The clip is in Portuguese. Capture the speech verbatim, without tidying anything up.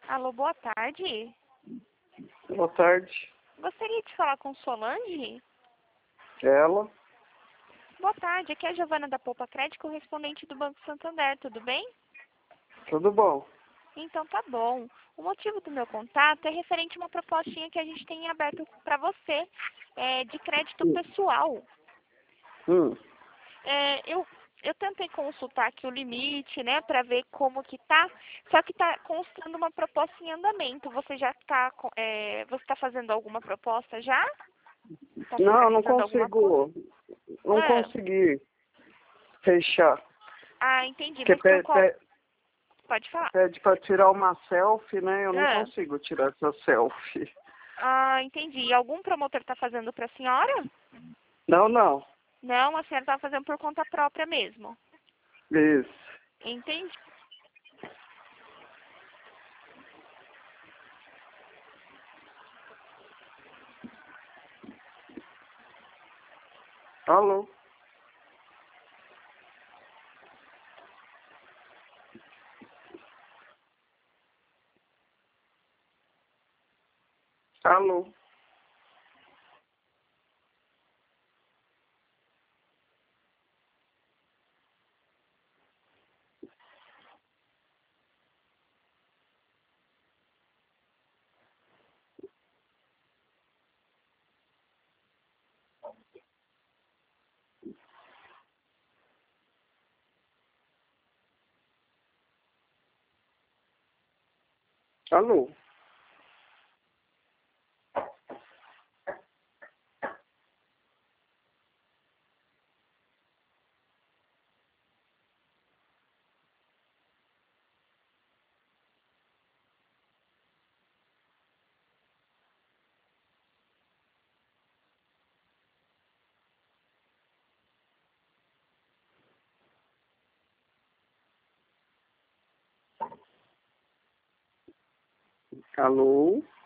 Alô, boa tarde. Boa tarde. Gostaria de falar com Solange? Ela? Boa tarde, aqui é a Giovana da Poupa Crédito, correspondente do Banco Santander, tudo bem? Tudo bom? Então tá bom. O motivo do meu contato é referente a uma propostinha que a gente tem aberto para você, é, de crédito Hum. pessoal. Hum. É, eu, eu tentei consultar aqui o limite, né, para ver como que tá, só que tá constando uma proposta em andamento. Você já tá, co- é, você tá fazendo alguma proposta já? Tá Não, não finalizando alguma coisa? consigo. Não Ah, consegui fechar. ah, entendi, Porque mas por pe- qual? pe- Pode falar. pede para tirar uma selfie, né? Eu não Ah, consigo tirar essa selfie. ah, entendi. E algum promotor tá fazendo para a senhora? Não, não. Não, a senhora tá fazendo por conta própria mesmo. Isso. Entendi. Alô? Alô? Alô? Alô?